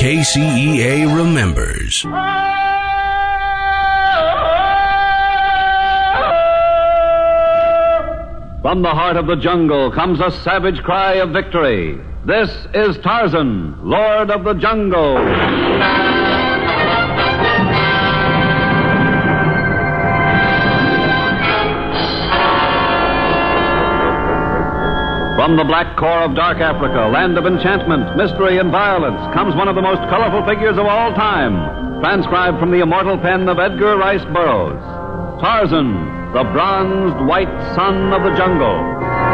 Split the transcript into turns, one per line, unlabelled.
KCEA remembers.
From the heart of the jungle comes a savage cry of victory. This is Tarzan, Lord of the Jungle. From the black core of dark Africa, land of enchantment, mystery, and violence, comes one of the most colorful figures of all time, transcribed from the immortal pen of Edgar Rice Burroughs. Tarzan, the bronzed white son of the jungle.